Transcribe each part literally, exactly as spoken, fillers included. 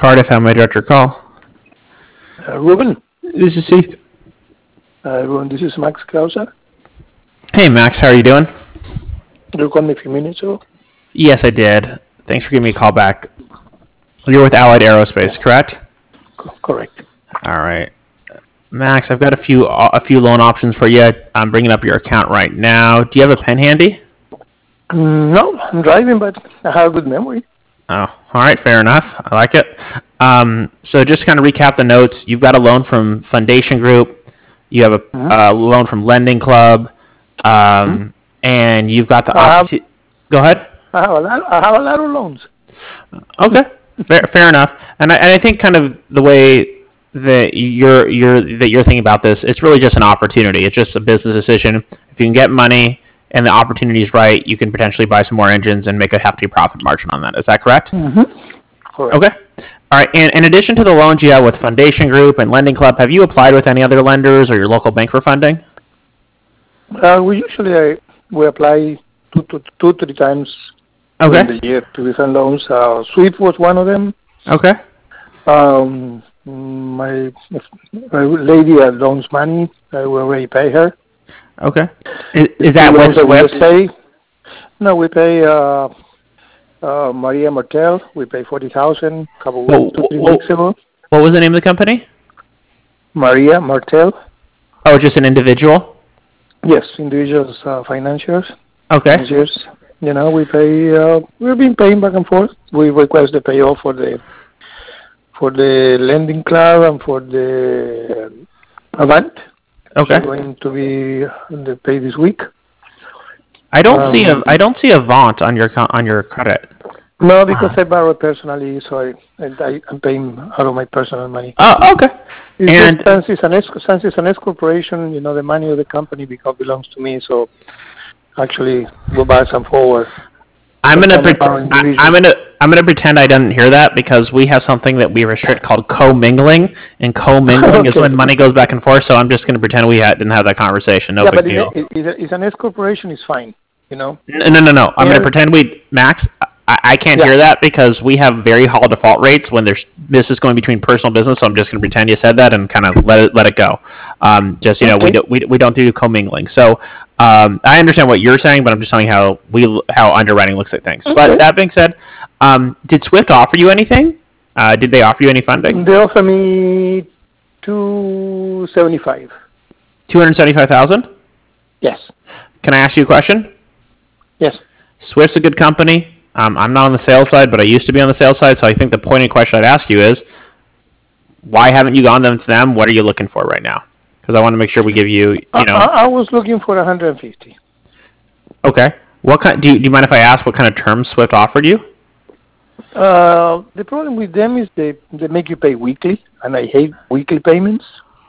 Cardiff. How may I direct your call? Uh, Ruben, This is Steve. uh, Ruben, this is Max Krauser. Hey, Max. How are you doing? You called me a few minutes ago. Yes, I did. Thanks for giving me a call back. You're with Allied Aerospace, correct? C- correct. All right. Max, I've got a few a few loan options for you. I'm bringing up your account right now. Do you have a pen handy? Mm, no, I'm driving, but I have a good memory. Oh, all right, fair enough. I like it. Um, so just to kind of recap the notes, you've got a loan from Foundation Group, you have a Mhm. uh, loan from Lending Club, um, and you've got the I have- opportunity. Go ahead. I have a lot. I have a lot of loans. Okay, fair, fair enough. And I, and I think kind of the way that you're you're that you're thinking about this, it's really just an opportunity. It's just a business decision. If you can get money and the opportunity is right, you can potentially buy some more engines and make a hefty profit margin on that. Is that correct? Correct. Okay. All right. And in addition to the loans you have with Foundation Group and Lending Club, have you applied with any other lenders or your local bank for funding? Uh, we usually uh, we apply two to two, three times Okay. in the year to different loans. Uh, Swift was one of them. Okay. Um, my, my lady that loans money, I will already pay her. Okay. Is, is that The with loans we Swift? just pay. No, we pay uh, uh, Maria Martel. We pay forty thousand a couple Whoa, weeks, two, three whoa. weeks ago. What was the name of the company? Maria Martel. Oh, just an individual? Yes, individuals, uh, financiers. Okay. Financiers. You know, we pay. Uh, we've been paying back and forth. We request the payoff for the for the lending club and for the uh, Avant. Okay. It's going to be the pay this week. I don't see a Um, I don't see a Vaunt on your co- on your credit. No, because I borrow personally, so I, I I'm paying out of my personal money. Oh, okay. It's And- just, since it's an S, since it's an S corporation, you know, the money of the company because belongs to me. So actually, go back and forward. I'm gonna Sometimes pre- our I, individual- I'm gonna I'm gonna pretend I didn't hear that because we have something that we restrict called commingling, and commingling is Okay. when money goes back and forth. So I'm just gonna pretend we had, didn't have that conversation. No yeah, big but deal. it, it, it's an S corporation. It's fine. You know. No, no, no, no. I'm Yeah. gonna pretend we Max. I, I can't Yeah. hear that because we have very high default rates when there's this is going between personal business. So I'm just gonna pretend you said that and kind of let it let it go. Um, just you know, we Okay. do, we we don't do commingling. So um, I understand what you're saying, but I'm just telling you how we how underwriting looks at things. Okay. But that being said, um, did Swift offer you anything? Uh, did they offer you any funding? They offer me two seventy five. Two hundred seventy-five thousand. Yes. Can I ask you a question? Yes. Swift's a good company. Um, I'm not on the sales side, but I used to be on the sales side. So I think the pointed question I'd ask you is, why haven't you gone them to them? What are you looking for right now? Because I want to make sure we give you, I, you know, I, I was looking for one hundred fifty. okay. What kind? Do you, do you mind if I ask what kind of terms Swift offered you? Uh, the problem with them is they, they make you pay weekly, and I hate weekly payments.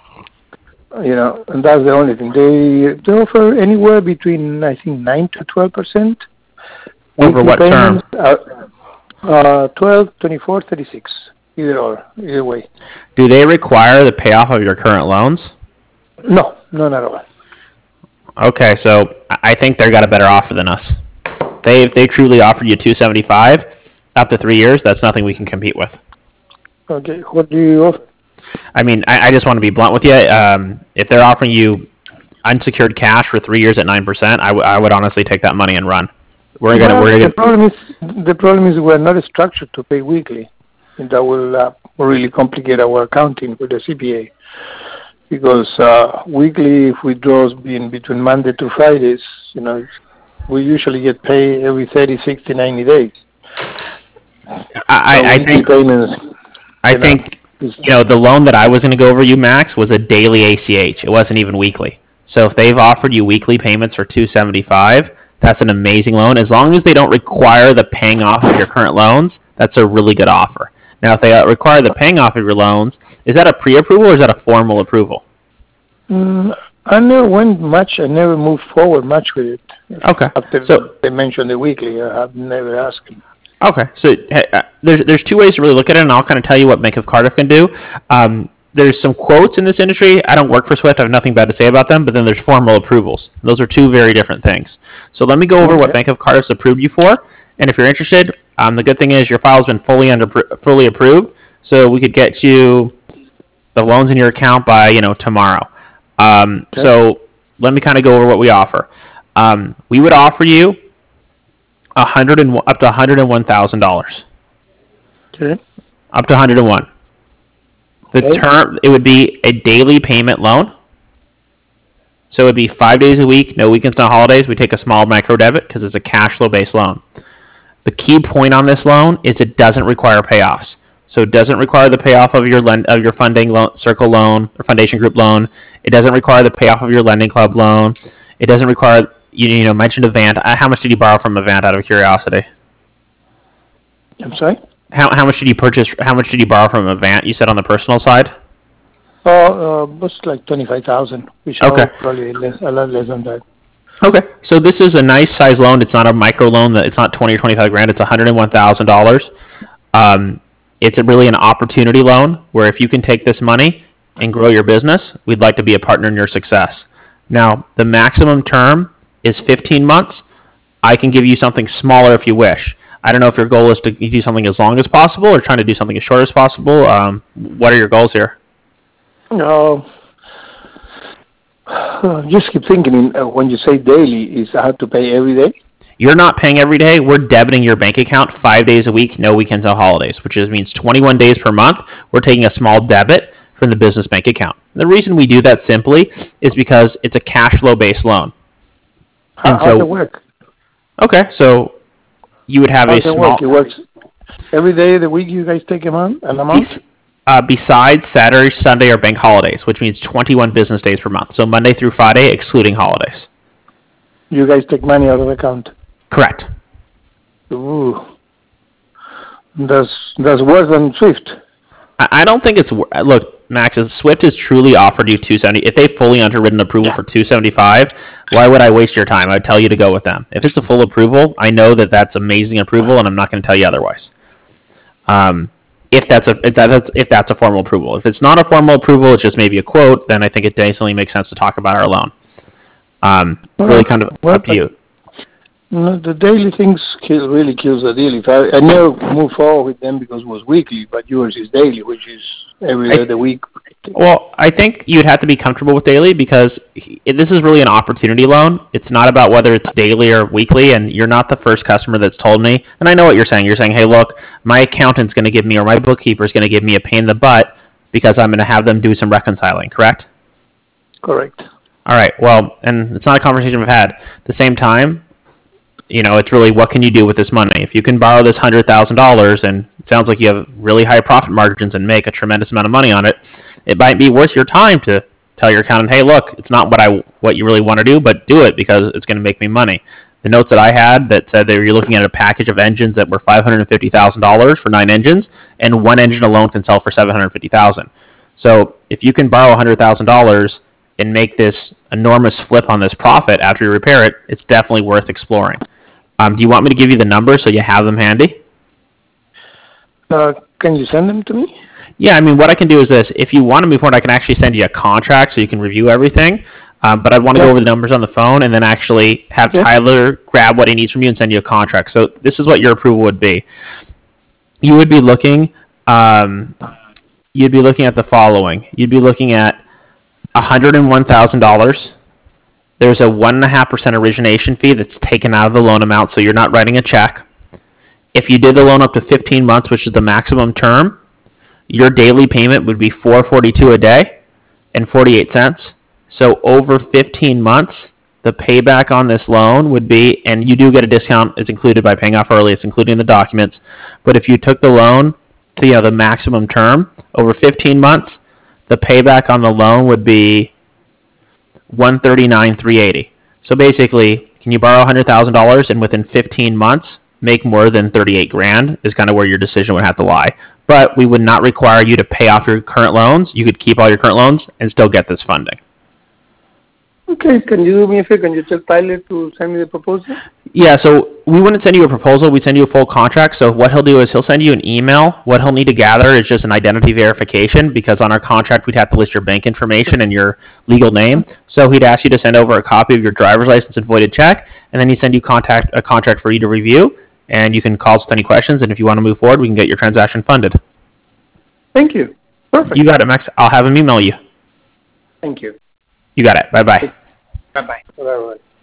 You know, and that's the only thing. They they offer anywhere between I think nine to twelve percent. Over what term? Uh, uh, twelve, twenty-four, thirty-six. Either or, either way. Do they require the payoff of your current loans? No, none at all. Okay, so I I think they've got a better offer than us. They if they truly offered you two seventy-five up to three years, that's nothing we can compete with. Okay, what do you offer? I mean, I, I just want to be blunt with you. Um, if they're offering you unsecured cash for three years at nine percent, I, w- I would honestly take that money and run. We're gonna Well, we're the gonna. problem is the problem is we're not structured to pay weekly, and that will uh, really complicate our accounting with the C P A. Because uh, weekly, if we draws in between Monday to Fridays, you know, we usually get paid every thirty, sixty, ninety days. I, I, I So weekly think payments. I you know, think is- you know the loan that I was going to go over you, Max, was a daily A C H. It wasn't even weekly. So if they've offered you weekly payments for two seventy five, that's an amazing loan. As long as they don't require the paying off of your current loans, that's a really good offer. Now, if they uh, require the paying off of your loans, is that a pre-approval or is that a formal approval? Mm, I never went much. I never moved forward much with it. Okay. After So they mentioned the weekly, I have never asked him. Okay, so hey, uh, there's there's two ways to really look at it, and I'll kind of tell you what Bank of Cardiff can do. Um, there's some quotes in this industry. I don't work for Swift. I have nothing bad to say about them. But then there's formal approvals. Those are two very different things. So let me go over what Okay. Bank of Cardiff's approved you for, and if you're interested, um, the good thing is your file's been fully under fully approved. So we could get you the loans in your account by, you know, tomorrow. Um, okay. So let me kind of go over what we offer. Um, we would offer you a hundred and up to one hundred one thousand dollars. Okay. Up to one hundred one. The okay. term, it would be a daily payment loan. So it would be five days a week, no weekends, no holidays. We take a small micro debit because it's a cash flow based loan. The key point on this loan is it doesn't require payoffs. So it doesn't require the payoff of your lend, of your funding loan, circle loan or foundation group loan. It doesn't require the payoff of your lending club loan. It doesn't require, you, you know, mentioned Avant. How much did you borrow from Avant out of curiosity? I'm sorry? How how much did you purchase, how much did you borrow from Avant, you said on the personal side? Oh, uh, it was like twenty-five thousand, which okay. is probably less, a lot less than that. Okay, so this is a nice size loan. It's not a micro loan. That it's not twenty or twenty-five grand. It's one hundred one thousand dollars. Um, it's a really an opportunity loan where if you can take this money and grow your business, we'd like to be a partner in your success. Now, the maximum term is fifteen months. I can give you something smaller if you wish. I don't know if your goal is to do something as long as possible or trying to do something as short as possible. Um, what are your goals here? No. Uh, just keep thinking, uh, when you say daily, is I have to pay every day? You're not paying every day. We're debiting your bank account five days a week, no weekends, no holidays, which is, means twenty-one days per month. We're taking a small debit from the business bank account. The reason we do that simply is because it's a cash flow based loan. How, and so, how does it work? Okay, so you would have how a does small... It, work? It works every day of the week. You guys take a month, an amount? Bes- uh, besides Saturday, Sunday, or bank holidays, which means twenty-one business days per month. So Monday through Friday, excluding holidays. You guys take money out of the account? Correct. Ooh. That's, that's worse than Swift. I, I don't think it's... Look, Max, if Swift has truly offered you two seventy, if they fully underwritten approval yeah. for two seventy-five, why would I waste your time? I'd tell you to go with them. If it's a full approval, I know that that's amazing approval, and I'm not going to tell you otherwise. Um, if that's a if that's if that's a formal approval. If it's not a formal approval, it's just maybe a quote, then I think it definitely makes sense to talk about our loan. Um, well, really, kind of well, up to you. No, the daily things kill, really kills the deal. If I, I never move forward with them because it was weekly, but yours is daily, which is every day of the week. Well, I think you'd have to be comfortable with daily because this is really an opportunity loan. It's not about whether it's daily or weekly, and you're not the first customer that's told me. And I know what you're saying. You're saying, hey, look, my accountant's going to give me or my bookkeeper's going to give me a pain in the butt because I'm going to have them do some reconciling, correct? Correct. All right. Well, and it's not a conversation we've had. At the same time, you know, it's really what can you do with this money? If you can borrow this one hundred thousand dollars and it sounds like you have really high profit margins and make a tremendous amount of money on it, it might be worth your time to tell your accountant, hey, look, it's not what I what you really want to do, but do it because it's going to make me money. The notes that I had that said that you're looking at a package of engines that were five hundred fifty thousand dollars for nine engines, and one engine alone can sell for seven hundred fifty thousand dollars. So if you can borrow one hundred thousand dollars and make this enormous flip on this profit after you repair it, it's definitely worth exploring. Um, do you want me to give you the numbers so you have them handy? Uh, can you send them to me? Yeah, I mean, what I can do is this. If you want to move forward, I can actually send you a contract so you can review everything. Um, but I'd want to yeah. go over the numbers on the phone and then actually have yeah. Tyler grab what he needs from you and send you a contract. So this is what your approval would be. You would be looking, um, you'd be looking at the following. You'd be looking at one hundred one thousand dollars. There's a one point five percent origination fee that's taken out of the loan amount, so you're not writing a check. If you did the loan up to fifteen months, which is the maximum term, your daily payment would be four hundred forty-two dollars a day and forty-eight cents. So over fifteen months, the payback on this loan would be, and you do get a discount, it's included by paying off early, it's included in the documents, but if you took the loan to, you know, the maximum term, over fifteen months, the payback on the loan would be one hundred thirty-nine thousand three hundred eighty dollars. So basically, can you borrow one hundred thousand dollars and within fifteen months make more than thirty-eight grand is kind of where your decision would have to lie. But we would not require you to pay off your current loans. You could keep all your current loans and still get this funding. Okay, can you do me a favor? Can you tell Tyler to send me the proposal? Yeah, so we wouldn't send you a proposal. We'd send you a full contract. So what he'll do is he'll send you an email. What he'll need to gather is just an identity verification because on our contract, we'd have to list your bank information and your legal name. So he'd ask you to send over a copy of your driver's license and voided check, and then he'd send you contact a contract for you to review, and you can call us with any questions, and if you want to move forward, we can get your transaction funded. Thank you. Perfect. You got it, Max. I'll have him email you. Thank you. You got it. Bye-bye. Bye-bye. Bye-bye.